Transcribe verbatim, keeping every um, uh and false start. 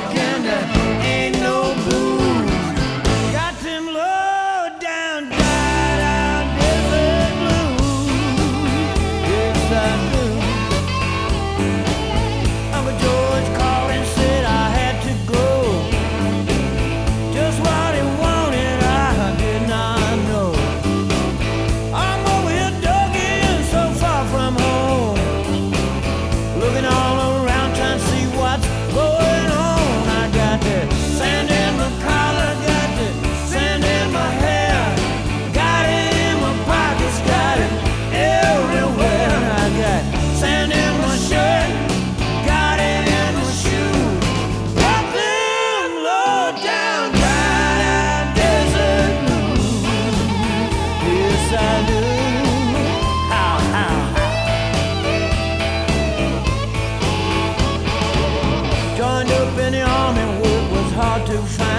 and there ain't no blues. Got them low down, dry down desert blues. Yes, I do. Uncle George called and said I had to go. Just what he wanted, I did not know. I'm over here dug in so far from home, looking all around trying to see what's going on. I got the sand in my collar, got the sand in my hair, got it in my pockets, got it everywhere. I got sand in my shirt, got it in my shoe. Got them low down, dry down desert blues. Yes, I do. How, how, how. Joined up in the army, work was hard to find.